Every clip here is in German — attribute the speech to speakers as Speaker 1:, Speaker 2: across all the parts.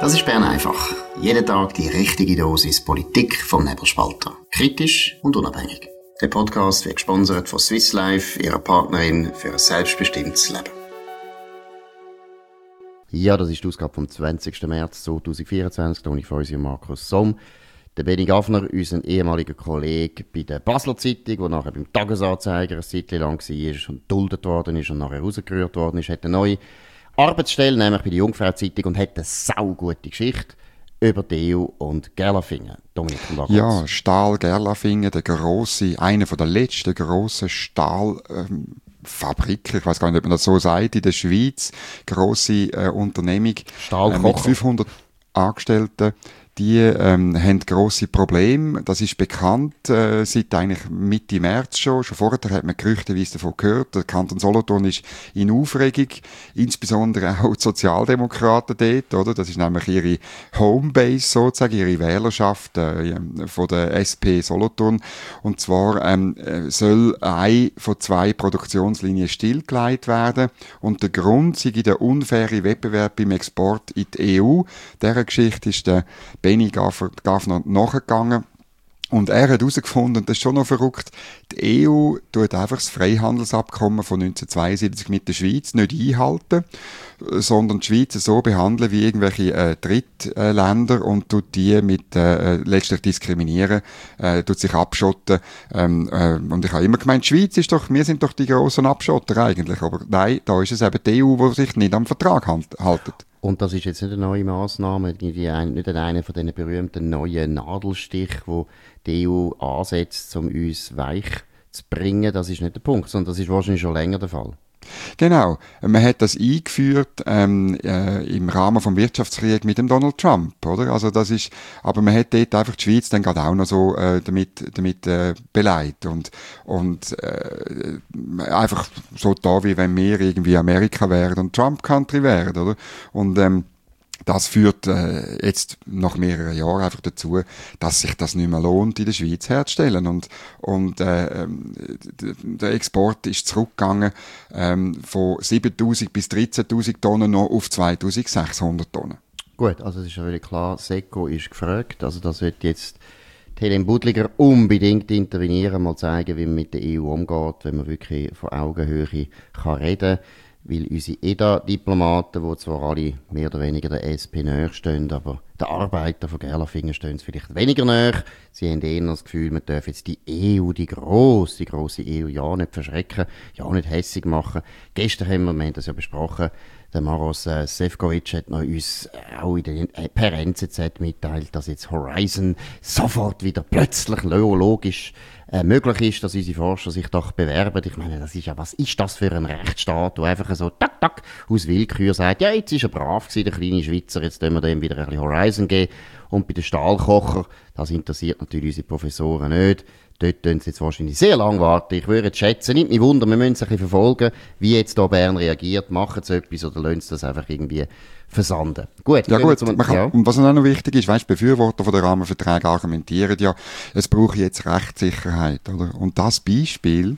Speaker 1: Das ist Bern einfach. Jeden Tag die richtige Dosis Politik vom Nebelspalter. Kritisch und unabhängig. Der Podcast wird gesponsert von Swiss Life, ihrer Partnerin für ein selbstbestimmtes Leben.
Speaker 2: Ja, das ist die Ausgabe vom 20. März 2024. Da habe ich von uns Markus Somm. Der Benny Gaffner, unser ehemaliger Kollege bei der Basler Zeitung, der nachher beim Tagesanzeiger ein Zeitchen lang war und geduldet worden ist und nachher rausgerührt worden ist, hat eine neue Arbeitsstelle, nämlich bei der Jungfrau Zeitung, und hat eine saugute Geschichte über die EU und Gerlafingen. Dominik,
Speaker 3: ja, Stahl Gerlafingen, einer der letzten grossen Stahlfabriken, ich weiß gar nicht, ob man das so sagt, in der Schweiz, grosse Unternehmung mit 500 Angestellten. Die haben grosse Probleme. Das ist bekannt seit eigentlich Mitte März schon. Schon vorher hat man gerüchteweise davon gehört. Der Kanton Solothurn ist in Aufregung, insbesondere auch die Sozialdemokraten dort, oder? Das ist nämlich ihre Homebase sozusagen, ihre Wählerschaft von der SP Solothurn. Und zwar soll eine von 2 Produktionslinien stillgelegt werden. Und der Grund sei der unfaire Wettbewerb beim Export in die EU. Dieser Geschichte ist der Benny Gaffner nachgegangen. Und er hat herausgefunden, und das ist schon noch verrückt, die EU tut einfach das Freihandelsabkommen von 1972 mit der Schweiz nicht einhalten, sondern die Schweiz so behandeln wie irgendwelche Drittländer und tut die mit letztlich diskriminieren, tut sich abschotten. Und ich habe immer gemeint, die Schweiz wir sind doch die grossen Abschotter eigentlich. Aber nein, da ist es eben die EU, die sich nicht am Vertrag haltet.
Speaker 2: Und das ist jetzt nicht eine neue Massnahme, nicht einer von diesen berühmten neuen Nadelstich, wo die EU ansetzt, um uns weich zu bringen. Das ist nicht der Punkt, sondern das ist wahrscheinlich schon länger der Fall.
Speaker 3: Genau. Man hat das eingeführt im Rahmen vom Wirtschaftskrieg mit dem Donald Trump, oder? Also das ist, aber man hat dort einfach die Schweiz dann gerade auch noch so damit beleidigt und einfach so da, wie wenn wir irgendwie Amerika wären und Trump Country wären, oder? Und das führt jetzt nach mehreren Jahren einfach dazu, dass sich das nicht mehr lohnt, in der Schweiz herzustellen. Und der Export ist zurückgegangen von 7'000 bis 13'000 Tonnen noch auf 2'600 Tonnen.
Speaker 2: Gut, also es ist ja völlig klar, SECO ist gefragt. Also das wird jetzt Hélène Budliger unbedingt intervenieren, mal zeigen, wie man mit der EU umgeht, wenn man wirklich von Augenhöhe kann reden kann. Weil unsere EDA-Diplomaten, die zwar alle mehr oder weniger der SP näher stehen, aber den Arbeiter von Gerlafingen stehen sie vielleicht weniger näher. Sie haben eher das Gefühl, man darf jetzt die EU, die grosse EU, ja nicht verschrecken, ja nicht hässig machen. Gestern wir haben das ja besprochen, der Maros Sefcovic hat noch uns auch per NZZ mitteilt, dass jetzt Horizon sofort wieder plötzlich logisch möglich ist, dass unsere Forscher sich doch bewerben. Ich meine, das ist ja, was ist das für ein Rechtsstaat, der einfach so tak aus Willkür sagt, ja, jetzt ist er brav gewesen, der kleine Schweizer, jetzt können wir dem wieder ein bisschen Horizon geben. Und bei den Stahlkocher, das interessiert natürlich unsere Professoren nicht. Dort tun sie jetzt wahrscheinlich sehr lang warten. Ich würde jetzt schätzen, nicht mich wundern, wir müssen es ein bisschen verfolgen, wie jetzt hier Bern reagiert, machen sie etwas oder lassen sie das einfach irgendwie versanden. Gut.
Speaker 3: Ja gut, und was auch noch wichtig ist, weißt, Befürworter von der Rahmenverträge argumentieren ja, es brauche jetzt Rechtssicherheit, oder? Und das Beispiel,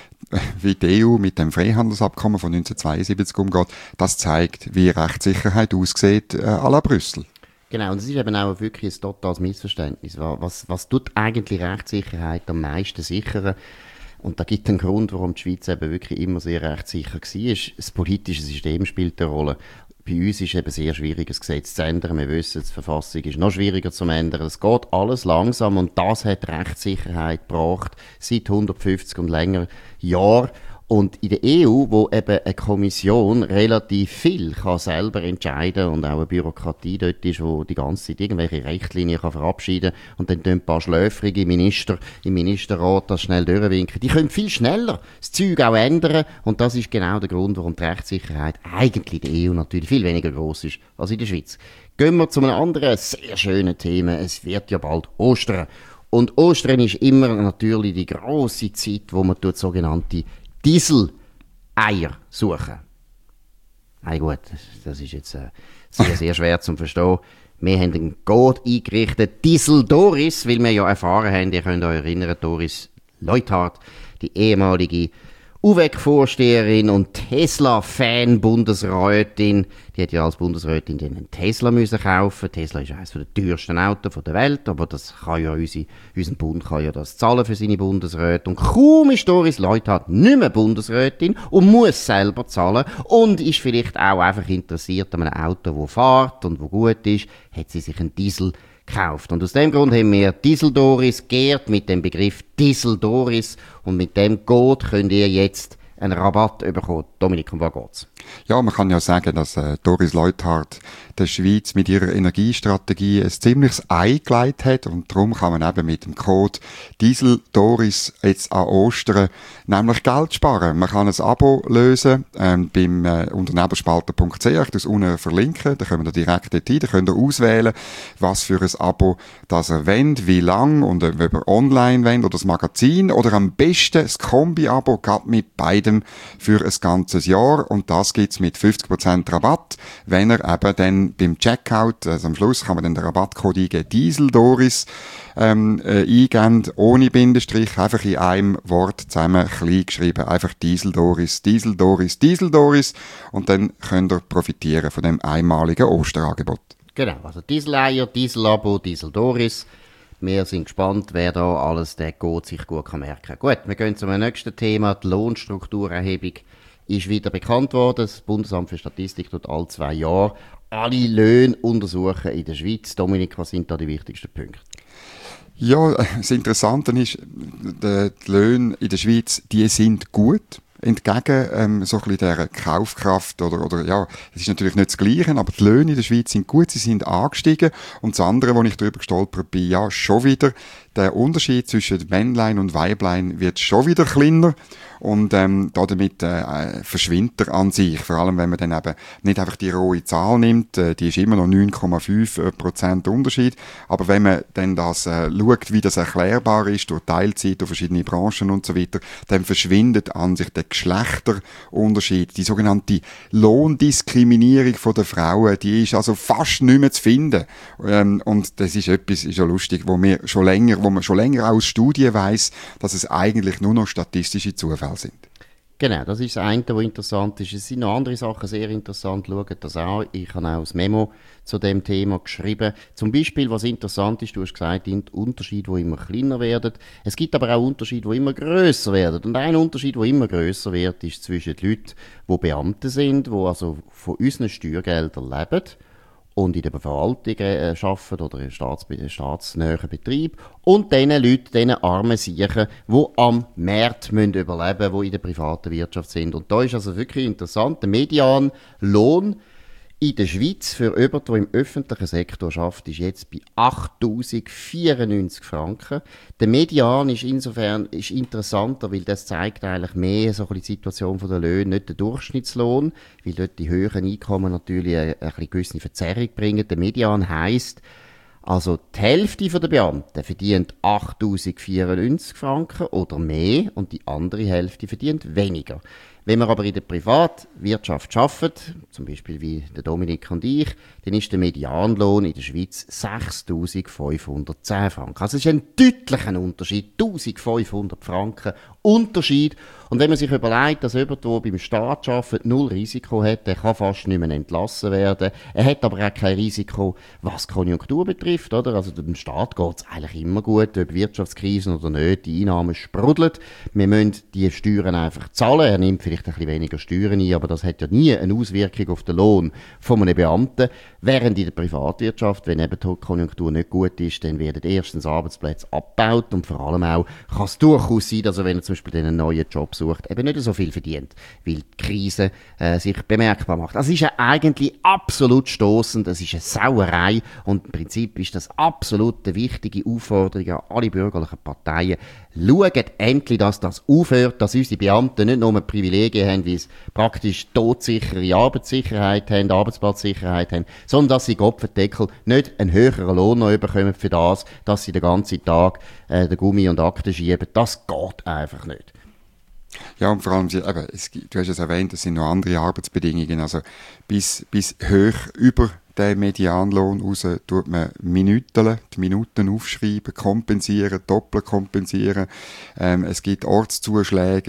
Speaker 3: wie die EU mit dem Freihandelsabkommen von 1972 umgeht, das zeigt, wie Rechtssicherheit aussieht à la Brüssel.
Speaker 2: Genau, und es ist eben auch wirklich ein totales Missverständnis. Was tut eigentlich Rechtssicherheit am meisten sichern? Und da gibt es einen Grund, warum die Schweiz eben wirklich immer sehr rechtssicher war. Das politische System spielt eine Rolle. Bei uns ist es eben sehr schwierig, ein Gesetz zu ändern. Wir wissen, die Verfassung ist noch schwieriger zu ändern. Es geht alles langsam und das hat Rechtssicherheit gebracht seit 150 und länger Jahren. Und in der EU, wo eben eine Kommission relativ viel kann selber entscheiden und auch eine Bürokratie dort ist, wo die ganze Zeit irgendwelche Richtlinien kann verabschieden und dann ein paar schläfrige Minister im Ministerrat das schnell durchwinken. Die können viel schneller das Zeug auch ändern und das ist genau der Grund, warum die Rechtssicherheit eigentlich in der EU natürlich viel weniger gross ist als in der Schweiz. Gehen wir zu einem anderen sehr schönen Thema. Es wird ja bald Ostern. Und Ostern ist immer natürlich die grosse Zeit, wo man sogenannte Diesel-Eier suchen. Nein, gut, das ist jetzt sehr, sehr schwer zu verstehen. Wir haben einen Code eingerichtet, Diesel Doris, weil wir ja erfahren haben, ihr könnt euch erinnern, Doris Leuthard, die ehemalige UVEC-Vorsteherin und Tesla-Fan-Bundesrätin. Die hätte ja als Bundesrätin einen Tesla müssen kaufen. Tesla ist eines der teuersten Autos der Welt, aber das kann ja unser Bund kann ja das zahlen für seine Bundesräte. Und kaum ist Doris Leuthard nicht mehr Bundesrätin und muss selber zahlen und ist vielleicht auch einfach interessiert an einem Auto, das fährt und das gut ist, hat sie sich einen Diesel gekauft. Und aus dem Grund haben wir Diesel Doris geehrt mit dem Begriff Diesel Doris und mit dem Code könnt ihr jetzt einen Rabatt bekommen. Dominik, um was geht's?
Speaker 3: Ja, man kann ja sagen, dass Doris Leuthard der Schweiz mit ihrer Energiestrategie ein ziemliches Ei gelegt hat und darum kann man eben mit dem Code Diesel Doris jetzt an Ostern nämlich Geld sparen. Man kann ein Abo lösen beim unternehmerspalter.ch, ich das unten verlinken, da können wir direkt dorthin, da könnt ihr auswählen, was für ein Abo das ihr wollt, wie lang und ob ihr online wollt oder das Magazin oder am besten das Kombi-Abo gerade mit beidem für ein ganzes Jahr und das gibt's mit 50% Rabatt, wenn ihr eben dann beim Checkout, also am Schluss kann man dann den Rabattcode eingeben, Diesel Doris, eingeben, ohne Bindestrich, einfach in einem Wort zusammen, klein geschrieben, einfach Diesel Doris, Diesel Doris, Diesel Doris und dann könnt ihr profitieren von dem einmaligen Osterangebot.
Speaker 2: Genau, also Diesel-Eier, Diesel-Abo, Diesel Doris. Wir sind gespannt, wer da alles den Code sich gut merken kann. Gut, wir gehen zum nächsten Thema, die Lohnstrukturerhebung ist wieder bekannt worden. Das Bundesamt für Statistik tut alle 2 Jahre alle Löhne untersuchen in der Schweiz. Dominik, was sind da die wichtigsten Punkte?
Speaker 3: Ja, das Interessante ist, die Löhne in der Schweiz, die sind gut. Entgegen so ein bisschen dieser Kaufkraft oder ja, es ist natürlich nicht das Gleiche, aber die Löhne in der Schweiz sind gut, sie sind angestiegen. Und das andere, wo ich darüber gestolpert bin, ja, schon wieder, der Unterschied zwischen Männlein und Weiblein wird schon wieder kleiner. Und damit verschwindet er an sich. Vor allem, wenn man dann eben nicht einfach die rohe Zahl nimmt, die ist immer noch 9,5% Unterschied. Aber wenn man dann das schaut, wie das erklärbar ist, durch Teilzeit, durch verschiedene Branchen und so weiter, dann verschwindet an sich der Geschlechterunterschied. Die sogenannte Lohndiskriminierung von der Frauen, die ist also fast nicht mehr zu finden. Und das ist etwas, ist ja lustig, wo man schon länger aus Studien weiss, dass es eigentlich nur noch statistische Zufälle sind.
Speaker 2: Genau, das ist das eine, was interessant ist. Es sind noch andere Sachen sehr interessant. Schaut das auch. Ich habe auch ein Memo zu dem Thema geschrieben. Zum Beispiel, was interessant ist, du hast gesagt, die Unterschiede, die immer kleiner werden. Es gibt aber auch Unterschiede, die immer grösser werden. Und ein Unterschied, der immer grösser wird, ist zwischen den Leuten, die Beamte sind, die also von unseren Steuergeldern leben und in der Verwaltung arbeiten oder in staatsnahen Betrieb und den Leuten, den armen Siechen, die am Markt überleben müssen, die in der privaten Wirtschaft sind. Und da ist also wirklich interessant, der Medianlohn in der Schweiz für jemanden, der im öffentlichen Sektor arbeitet, ist jetzt bei 8'094 Franken. Der Median ist insofern interessanter, weil das zeigt eigentlich mehr so ein bisschen die Situation der Löhne, nicht der Durchschnittslohn, weil dort die höheren Einkommen natürlich eine gewisse Verzerrung bringen. Der Median heisst, also die Hälfte der Beamten verdient 8'094 Franken oder mehr und die andere Hälfte verdient weniger. Wenn wir aber in der Privatwirtschaft arbeiten, zum Beispiel wie der Dominik und ich, dann ist der Medianlohn in der Schweiz 6'510 Franken. Also es ist ein deutlicher Unterschied, 1'500 Franken Unterschied. Und wenn man sich überlegt, dass jemand, der beim Staat arbeitet, 0 Risiko hat, der kann fast nicht mehr entlassen werden. Er hat aber auch kein Risiko, was die Konjunktur betrifft, oder? Also dem Staat geht es eigentlich immer gut, ob Wirtschaftskrisen oder nicht, die Einnahmen sprudeln. Wir müssen die Steuern einfach zahlen. Er nimmt vielleicht ein bisschen weniger Steuern ein, aber das hat ja nie eine Auswirkung auf den Lohn von einem Beamten. Während in der Privatwirtschaft, wenn eben die Konjunktur nicht gut ist, dann werden erstens Arbeitsplätze abgebaut und vor allem auch kann es durchaus sein, dass er, wenn er zum Beispiel einen neuen Job sucht, eben nicht so viel verdient, weil die Krise sich bemerkbar macht. Das ist ja eigentlich absolut stossend, das ist eine Sauerei und im Prinzip ist das absolut eine wichtige Aufforderung an alle bürgerlichen Parteien. Schaut endlich, dass das aufhört, dass unsere Beamten nicht nur Privilegien haben, wie es praktisch todsichere Arbeitssicherheit haben, Arbeitsplatzsicherheit haben, sondern dass sie Kopfendeckel nicht einen höheren Lohn noch bekommen für das, dass sie den ganzen Tag den Gummi und Akten schieben. Das geht einfach nicht.
Speaker 3: Ja, und vor allem, du hast es erwähnt, es sind noch andere Arbeitsbedingungen, also bis hoch über den Medianlohn raus tut man Minuten, die Minuten aufschreiben, kompensieren, doppelt kompensieren. Es gibt Ortszuschläge,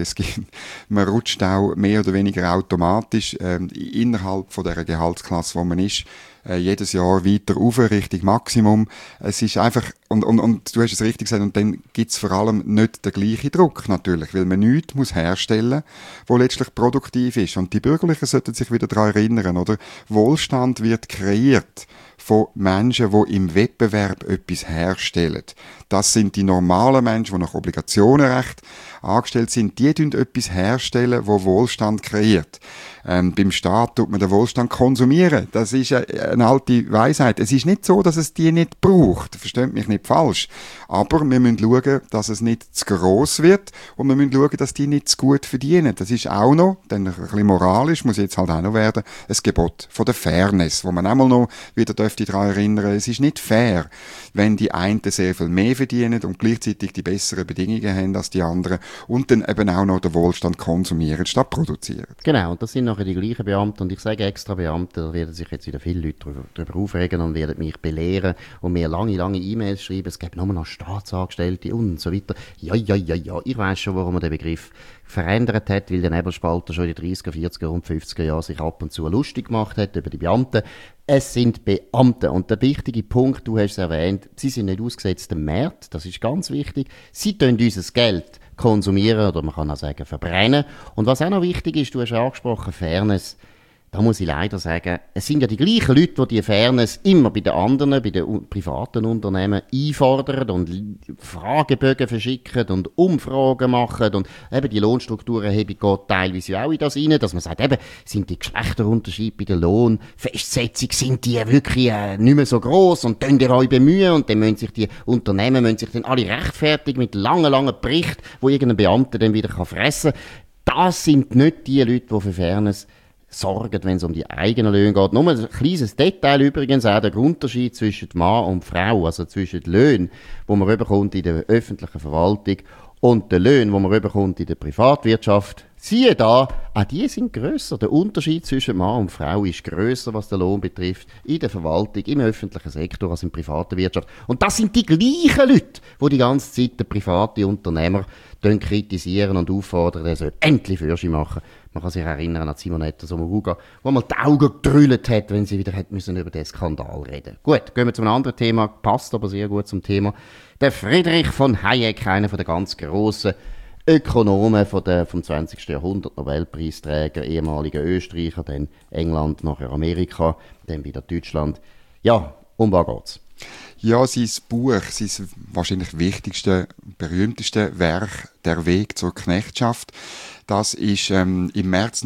Speaker 3: man rutscht auch mehr oder weniger automatisch innerhalb von der Gehaltsklasse, wo man ist, jedes Jahr weiter rauf, Richtung Maximum. Es ist einfach, und du hast es richtig gesagt, und dann gibt's vor allem nicht den gleichen Druck, natürlich, weil man nichts muss herstellen, wo letztlich produktiv ist. Und die Bürgerlichen sollten sich wieder daran erinnern, oder? Wohlstand wird kreiert von Menschen, die im Wettbewerb etwas herstellen. Das sind die normalen Menschen, die nach Obligationenrecht angestellt sind. Die tun etwas herstellen, wo Wohlstand kreiert. Beim Staat tut man den Wohlstand konsumieren. Das ist eine alte Weisheit. Es ist nicht so, dass es die nicht braucht. Versteht mich nicht falsch. Aber wir müssen schauen, dass es nicht zu gross wird und wir müssen schauen, dass die nicht zu gut verdienen. Das ist auch noch, dann ein bisschen moralisch, muss jetzt halt auch noch werden, ein Gebot von der Fairness, wo man einmal noch wieder daran erinnern, es ist nicht fair, wenn die einen sehr viel mehr verdienen und gleichzeitig die besseren Bedingungen haben als die anderen und dann eben auch noch den Wohlstand konsumieren statt produzieren.
Speaker 2: Genau, und das sind nachher die gleichen Beamten, und ich sage extra Beamte, da werden sich jetzt wieder viele Leute darüber aufregen und werden mich belehren und mir lange E-Mails schreiben, es gibt nur noch Staatsangestellte und so weiter. Ja, ich weiss schon, warum man den Begriff verändert hat, weil der Nebelspalter schon in den 30er, 40er und 50er Jahren sich ab und zu lustig gemacht hat über die Beamten. Es sind Beamte. Und der wichtige Punkt, du hast es erwähnt, sie sind nicht ausgesetzt dem Markt, das ist ganz wichtig. Sie tun unser Geld konsumieren, oder man kann auch sagen verbrennen. Und was auch noch wichtig ist, du hast angesprochen, Fairness. Da muss ich leider sagen, es sind ja die gleichen Leute, die Fairness immer bei den anderen, bei den privaten Unternehmen einfordern und Fragebögen verschicken und Umfragen machen und eben die Lohnstrukturenhebung geht teilweise auch in das rein, dass man sagt, eben, sind die Geschlechterunterschiede bei der Lohnfestsetzung, sind die wirklich nicht mehr so gross und könnt ihr euch bemühen, und dann müssen sich die Unternehmen dann alle rechtfertigen mit langen Berichten, wo irgendein Beamter dann wieder fressen kann. Das sind nicht die Leute, die für Fairness sorgen, wenn es um die eigenen Löhne geht. Nur ein kleines Detail übrigens, auch der Unterschied zwischen Mann und Frau, also zwischen den Löhnen, die man überkommt in der öffentlichen Verwaltung, und den Löhnen, die man überkommt in der Privatwirtschaft. Siehe da, auch die sind grösser. Der Unterschied zwischen Mann und Frau ist grösser, was den Lohn betrifft, in der Verwaltung, im öffentlichen Sektor als in der privaten Wirtschaft. Und das sind die gleichen Leute, die ganze Zeit den privaten Unternehmer kritisieren und auffordern, er soll endlich Fürsche machen. Man kann sich erinnern an Simonetta Sommaruga, wo mal die Augen getrüllt hat, wenn sie wieder müssen über den Skandal reden. Gut, gehen wir zu einem anderen Thema, passt aber sehr gut zum Thema. Der Friedrich von Hayek, einer der ganz grossen Ökonomen vom 20. Jahrhundert, Nobelpreisträger, ehemaliger Österreicher, dann England, nachher Amerika, dann wieder Deutschland. Ja, um was geht's?
Speaker 3: Ja, sein Buch, sein wahrscheinlich wichtigste, berühmteste Werk, Der Weg zur Knechtschaft, das ist im März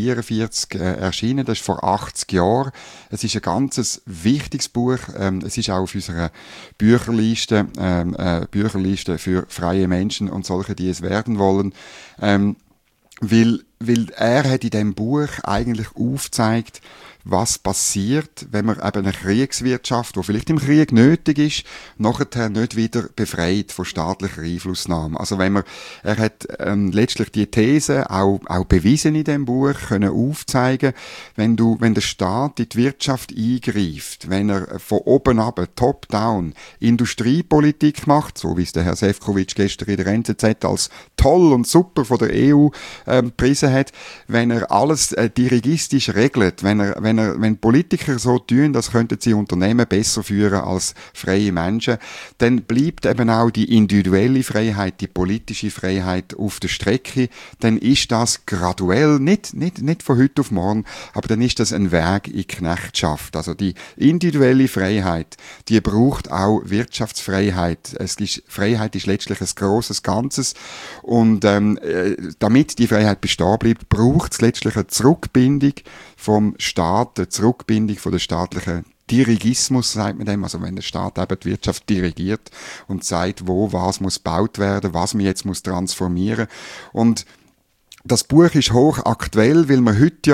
Speaker 3: 1944 erschienen, das ist vor 80 Jahren. Es ist ein ganzes wichtiges Buch, es ist auch auf unserer Bücherliste für freie Menschen und solche, die es werden wollen, weil er hat in diesem Buch eigentlich aufgezeigt, was passiert, wenn man eben eine Kriegswirtschaft, die vielleicht im Krieg nötig ist, nachher nicht wieder befreit von staatlicher Einflussnahme. Also er hat letztlich die These auch bewiesen in dem Buch, können aufzeigen, wenn der Staat in die Wirtschaft eingreift, wenn er von oben ab, top-down, Industriepolitik macht, so wie es der Herr Sefcovic gestern in der NZZ als toll und super von der EU gepriesen hat, wenn er alles dirigistisch regelt, wenn Politiker so tun, das könnten sie Unternehmen besser führen als freie Menschen, dann bleibt eben auch die individuelle Freiheit, die politische Freiheit auf der Strecke. Dann ist das graduell, nicht von heute auf morgen, aber dann ist das ein Weg in die Knechtschaft. Also die individuelle Freiheit, die braucht auch Wirtschaftsfreiheit. Freiheit ist letztlich ein grosses Ganzes, und damit die Freiheit bestehen bleibt, braucht es letztlich eine Zurückbindung vom Staat, eine Zurückbindung von der staatlichen Dirigismus, sagt man dem, also wenn der Staat eben die Wirtschaft dirigiert und sagt, wo was muss gebaut werden, was man jetzt muss transformieren. Und das Buch ist hochaktuell, weil man heute ja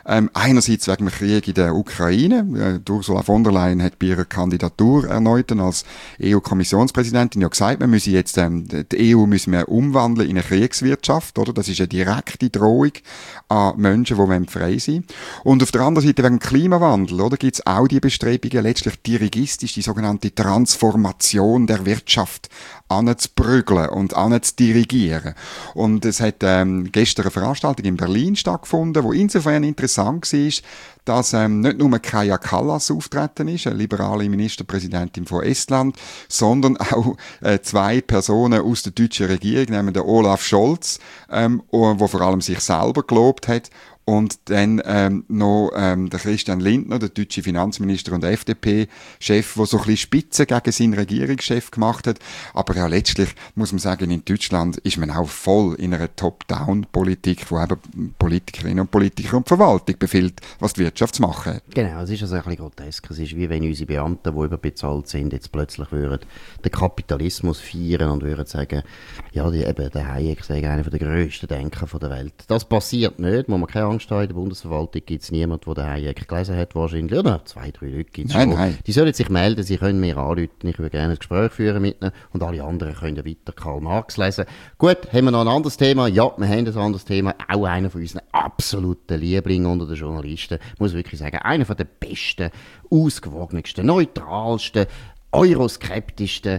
Speaker 3: Einerseits wegen dem Krieg in der Ukraine. Ursula von der Leyen hat bei ihrer Kandidatur erneut als EU-Kommissionspräsidentin ja gesagt, wir müssen jetzt die EU müssen wir umwandeln in eine Kriegswirtschaft, oder? Das ist eine direkte Drohung an Menschen, die frei sein wollen. Und auf der anderen Seite wegen dem Klimawandel, oder, gibt es auch die Bestrebungen, letztlich dirigistisch die sogenannte Transformation der Wirtschaft anzuprügeln und anzudirigieren. Und es hat gestern eine Veranstaltung in Berlin stattgefunden, wo insofern interessant war, dass nicht nur Kaja Kallas auftreten ist, eine liberale Ministerpräsidentin von Estland, sondern auch zwei Personen aus der deutschen Regierung, nämlich der Olaf Scholz, wo vor allem sich selber gelobt hat, und dann noch der Christian Lindner, der deutsche Finanzminister und FDP-Chef, der so ein bisschen Spitze gegen seinen Regierungschef gemacht hat. Aber ja, letztlich muss man sagen, in Deutschland ist man auch voll in einer Top-Down-Politik, wo eben Politikerinnen und Politiker und Verwaltung befiehlt, was die Wirtschaft zu machen hat.
Speaker 2: Genau, es ist also ein bisschen grotesk. Es ist wie wenn unsere Beamten, die überbezahlt sind, jetzt plötzlich würden den Kapitalismus feiern und würden sagen, ja, der Hayek sei einer der grössten Denker der Welt. Das passiert nicht, muss man keine Angst haben. In der Bundesverwaltung gibt es niemanden, der den Hayek gelesen hat, wahrscheinlich. Oder 2, 3 Leute gibt es schon.
Speaker 3: Nein.
Speaker 2: Die sollen sich melden, sie können mir anrufen, ich würde gerne ein Gespräch führen mit ihnen und alle anderen können weiter Karl Marx lesen. Gut, haben wir noch ein anderes Thema? Ja, wir haben ein anderes Thema. Auch einer von unseren absoluten Lieblingen unter den Journalisten. Ich muss wirklich sagen, einer von den besten, ausgewogensten, neutralsten, euroskeptischsten,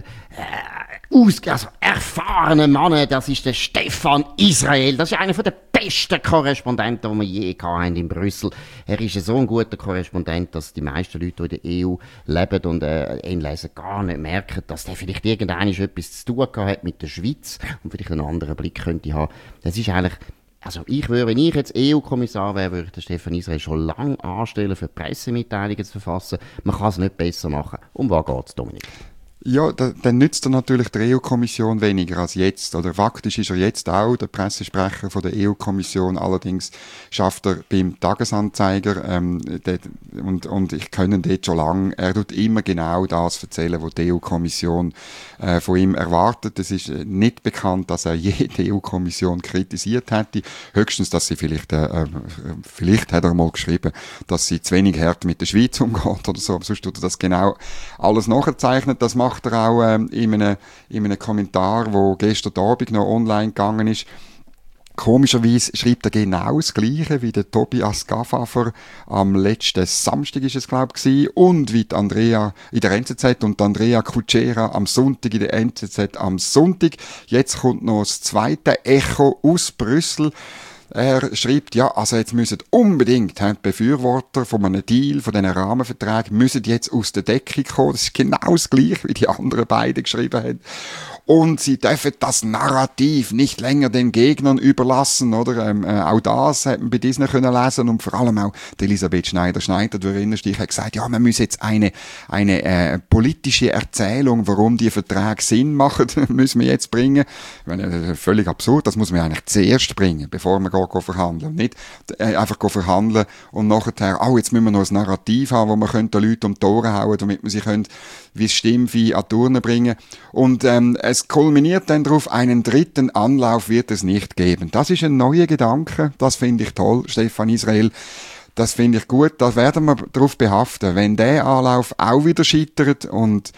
Speaker 2: erfahrenen Mann, das ist der Stefan Israel. Das ist einer der besten Korrespondenten, die wir je hatten in Brüssel. Er ist so ein guter Korrespondent, dass die meisten Leute, die in der EU leben und ihn lesen, gar nicht merken, dass der vielleicht irgendwann etwas zu tun hat mit der Schweiz und vielleicht einen anderen Blick könnte haben. Das ist eigentlich, also wenn ich jetzt EU-Kommissar wäre, würde ich den Stefan Israel schon lange anstellen, für Pressemitteilungen zu verfassen. Man kann es nicht besser machen. Um was geht es, Dominik?
Speaker 3: Ja, dann nützt er natürlich der EU-Kommission weniger als jetzt. Oder faktisch ist er jetzt auch der Pressesprecher von der EU-Kommission. Allerdings schafft er beim Tagesanzeiger und ich kenne dort schon lange. Er tut immer genau das erzählen, was die EU-Kommission von ihm erwartet. Es ist nicht bekannt, dass er jede EU-Kommission kritisiert hätte. Höchstens, dass sie vielleicht hat er mal geschrieben, dass sie zu wenig hart mit der Schweiz umgeht oder so. Aber sonst tut er das genau alles nachzeichnet. Das macht er auch in einem Kommentar, wo gestern Abend noch online gegangen ist. Komischerweise schreibt er genau das Gleiche wie der Tobias Gafafer am letzten Samstag ist es, glaube ich, und wie die Andrea in der NZZ und Andrea Kutschera am Sonntag in der NZZ am Sonntag. Jetzt kommt noch das zweite Echo aus Brüssel. Er schreibt, ja, also jetzt müssen unbedingt die Befürworter von einem Deal, von diesen Rahmenverträgen, müssen jetzt aus der Deckung kommen. Das ist genau das Gleiche, wie die anderen beiden geschrieben haben. Und sie dürfen das Narrativ nicht länger den Gegnern überlassen, oder? Auch das hat man bei Disney können lesen und vor allem auch Elisabeth Schneider, du erinnerst dich, hat gesagt, ja, man muss jetzt eine politische Erzählung, warum die Verträge Sinn machen, müssen wir jetzt bringen. Ich meine, völlig absurd, das muss man eigentlich zuerst bringen, bevor man verhandeln. Nicht einfach verhandeln und nachher, jetzt müssen wir noch ein Narrativ haben, wo man den Leuten um die Ohren hauen, damit man sie wie das Stimmvieh an die Turnen bringen. Und es kulminiert dann darauf, einen dritten Anlauf wird es nicht geben. Das ist ein neuer Gedanke, das finde ich toll, Stefan Israel. Das finde ich gut, da werden wir darauf behaften. Wenn der Anlauf auch wieder scheitert und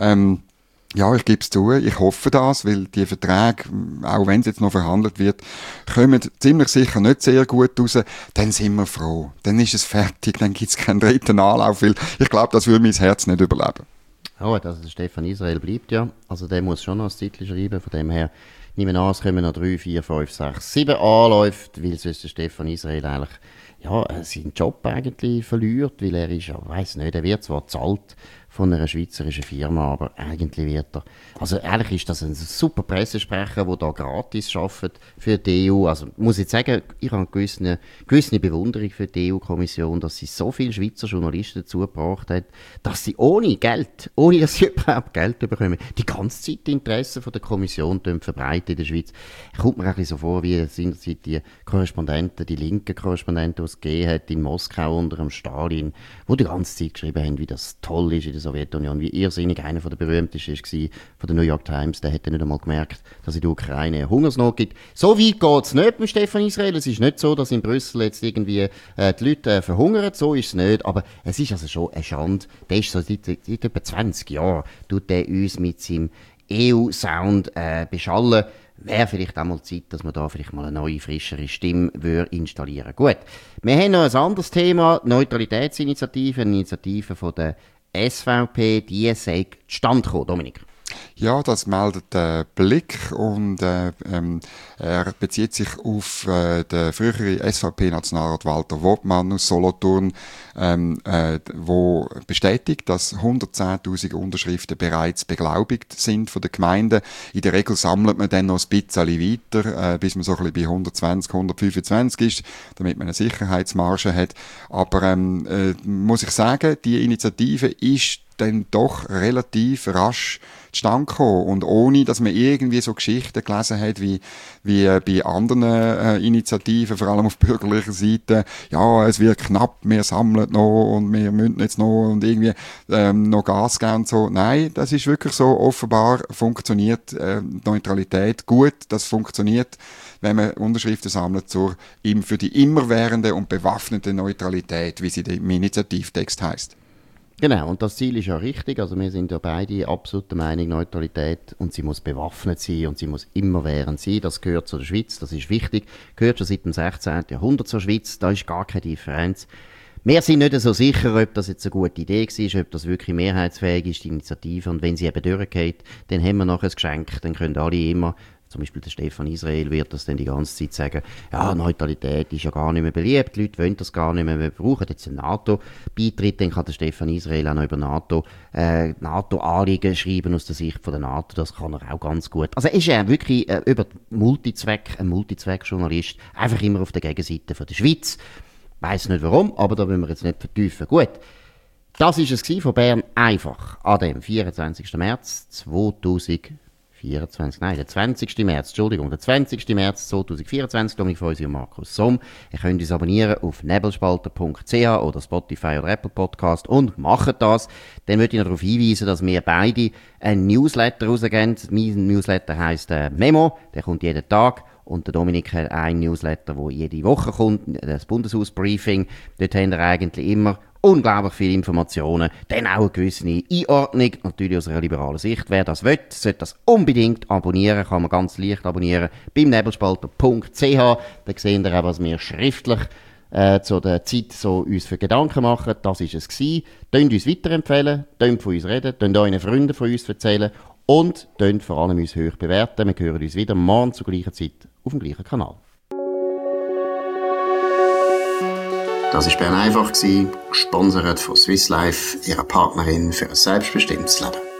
Speaker 3: ja, ich gebe es zu, ich hoffe das, weil die Verträge, auch wenn es jetzt noch verhandelt wird, kommen ziemlich sicher nicht sehr gut raus, dann sind wir froh. Dann ist es fertig, dann gibt es keinen dritten Anlauf, weil ich glaube, das würde mein Herz nicht überleben.
Speaker 2: Ja, also der Stefan Israel bleibt ja, also der muss schon noch ein Titel schreiben, von dem her nehmen wir an, es kommen noch 3, 4, 5, 6, 7 Anläufe, weil sonst der Stefan Israel eigentlich seinen Job eigentlich verliert, weil er ist, weiss nicht, er wird zwar bezahlt von einer schweizerischen Firma, aber eigentlich wird er, also ehrlich ist das ein super Pressesprecher, der da gratis arbeitet für die EU. Also muss ich sagen, ich habe eine gewisse Bewunderung für die EU-Kommission, dass sie so viele Schweizer Journalisten dazu gebracht hat, dass sie ohne dass sie überhaupt Geld bekommen, die ganze Zeit die Interessen von der Kommission verbreiten in der Schweiz. Kommt mir ein bisschen so vor, wie seinerzeit die Korrespondenten, die linken Korrespondenten, die es gegeben hat in Moskau unter dem Stalin, die die ganze Zeit geschrieben haben, wie das toll ist in der Sowjetunion, wie irrsinnig einer der berühmtesten war, von der New York Times, der hätte nicht einmal gemerkt, dass es in der Ukraine eine Hungersnot gibt. So weit geht es nicht mit Stefan Israel. Es ist nicht so, dass in Brüssel jetzt irgendwie die Leute verhungern, so ist es nicht, aber es ist also schon eine Schande. Der ist so seit etwa 20 Jahren, tut der uns mit seinem EU-Sound beschallen. Wäre vielleicht auch mal Zeit, dass man da vielleicht mal eine neue, frischere Stimme installieren würde. Gut, wir haben noch ein anderes Thema, die Neutralitätsinitiative, eine Initiative von der SVP, die sei zustande gekommen, Dominik.
Speaker 3: Ja, das meldet der Blick und er bezieht sich auf den früheren SVP-Nationalrat Walter Wobmann aus Solothurn, wo bestätigt, dass 110.000 Unterschriften bereits beglaubigt sind von den Gemeinden. In der Regel sammelt man dann noch ein bisschen weiter, bis man so ein bisschen bei 120, 125 ist, damit man eine Sicherheitsmarge hat. Aber muss ich sagen, die Initiative ist dann doch relativ rasch zustande gekommen. Und ohne, dass man irgendwie so Geschichten gelesen hat, wie bei anderen Initiativen, vor allem auf bürgerlicher Seite, ja, es wird knapp, wir sammeln noch und wir müssen jetzt noch und irgendwie noch Gas geben und so. Nein, das ist wirklich so, offenbar funktioniert Neutralität gut, das funktioniert, wenn man Unterschriften sammelt für die immerwährende und bewaffnete Neutralität, wie sie im Initiativtext heisst.
Speaker 2: Genau, und das Ziel ist ja richtig, also wir sind ja beide absolut der Meinung, Neutralität, und sie muss bewaffnet sein und sie muss immerwährend sein, das gehört zu der Schweiz, das ist wichtig, gehört schon seit dem 16. Jahrhundert zur Schweiz, da ist gar keine Differenz. Wir sind nicht so sicher, ob das jetzt eine gute Idee war, ob das wirklich mehrheitsfähig ist, die Initiative, und wenn sie eben durchgeht, dann haben wir noch ein Geschenk, dann können alle immer, zum Beispiel der Stefan Israel wird das dann die ganze Zeit sagen, ja, Neutralität ist ja gar nicht mehr beliebt, die Leute wollen das gar nicht mehr, wir brauchen jetzt einen NATO-Beitritt, dann kann der Stefan Israel auch noch über NATO-Anliegen schreiben aus der Sicht von der NATO, das kann er auch ganz gut. Also er ist ja wirklich ein Multizweck-Journalist, einfach immer auf der Gegenseite von der Schweiz. Weiss nicht warum, aber da wollen wir jetzt nicht vertiefen. Gut, das war es von Bern einfach an dem 24. März 2024. Nein, der 20. März 2024, Dominik Feusi und Markus Somm. Ihr könnt uns abonnieren auf nebelspalter.ch oder Spotify oder Apple Podcast und macht das. Dann möchte ich noch darauf hinweisen, dass wir beide einen Newsletter rausgeben. Mein Newsletter heisst Memo, der kommt jeden Tag. Und der Dominik hat einen Newsletter, der jede Woche kommt, das Bundeshausbriefing. Dort haben wir eigentlich immer unglaublich viele Informationen, dann auch eine gewisse Einordnung, natürlich aus einer liberalen Sicht. Wer das will, sollte das unbedingt abonnieren, kann man ganz leicht abonnieren, beim nebelspalter.ch. Da sehen wir auch, was wir schriftlich zu der Zeit so uns für Gedanken machen. Das war es gewesen. Tönt uns weiterempfehlen, tönt von uns reden, tönt euren Freunden von uns erzählen und tönt vor allem uns hoch bewerten. Wir hören uns wieder morgen zur gleichen Zeit auf dem gleichen Kanal.
Speaker 1: Das war Bern einfach, gesponsert von Swiss Life, ihrer Partnerin für ein selbstbestimmtes Leben.